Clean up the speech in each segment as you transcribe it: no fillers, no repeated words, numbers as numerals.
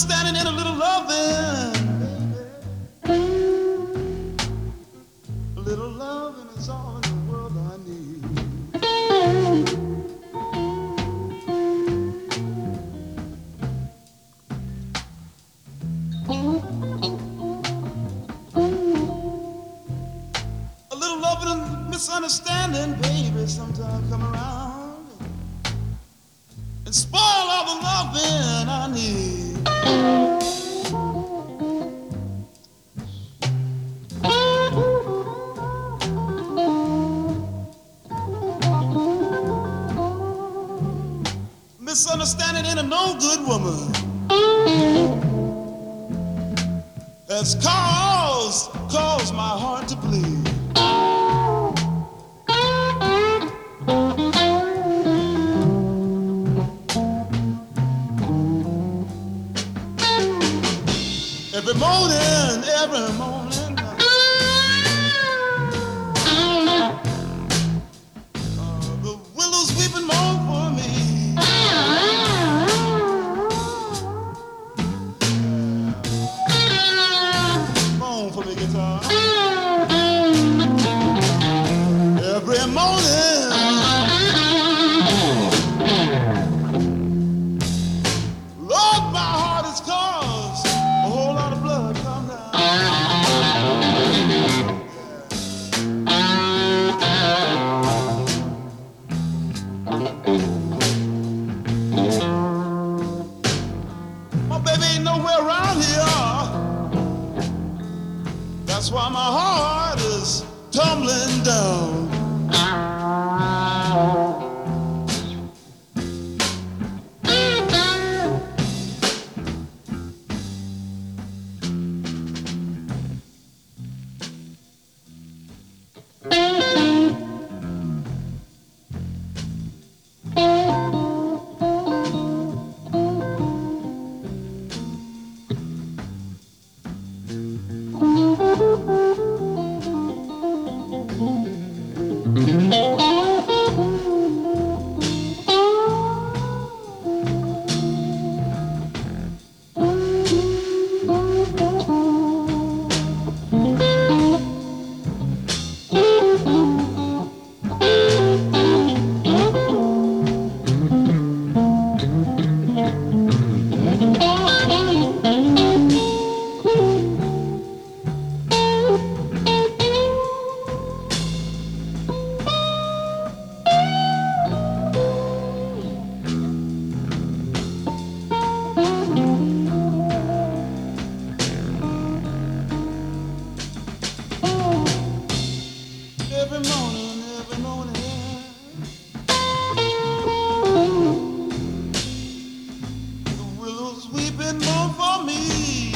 misunderstanding and a little loving, baby. A little loving is all in the world I need. A little loving and misunderstanding, baby, sometimes come around and spoil all the loving I need. Misunderstanding ain't a no good woman has caused my heart to bleed. Every morning, the willows weeping moan for me. Moan for me, guitar. Every morning, Lord, my heart is caused a whole lot of blood come down. My baby ain't nowhere around here. That's why my heart is tumbling down. Every morning, the willows weeping moan for me.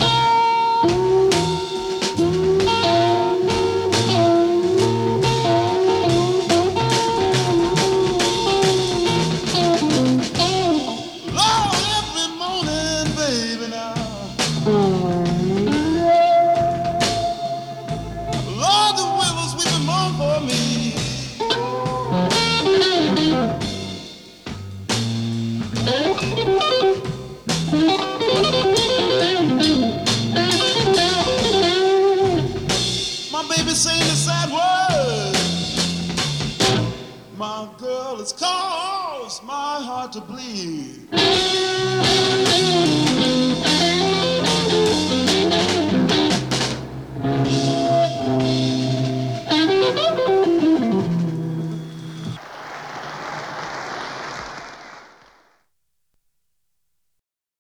Lord, every morning, baby, now. Lord, the willows weeping moan for me. My baby saying the sad words. My girl has caused my heart to bleed.